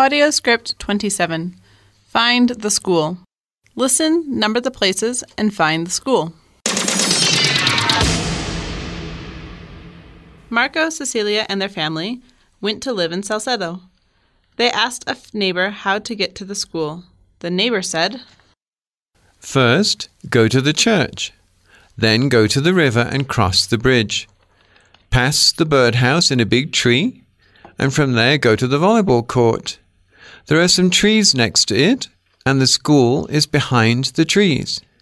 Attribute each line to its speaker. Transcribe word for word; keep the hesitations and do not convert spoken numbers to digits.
Speaker 1: Audio script twenty-seven. Find the school. Listen, number the places, and find the school. Marco, Cecilia, and their family went to live in Salcedo. They asked a neighbor how to get to the school. The neighbor said,
Speaker 2: "First, go to the church. Then go to the river and cross the bridge. Pass the birdhouse in a big tree, and from there go to the volleyball court. There are some trees next to it, and the school is behind the trees."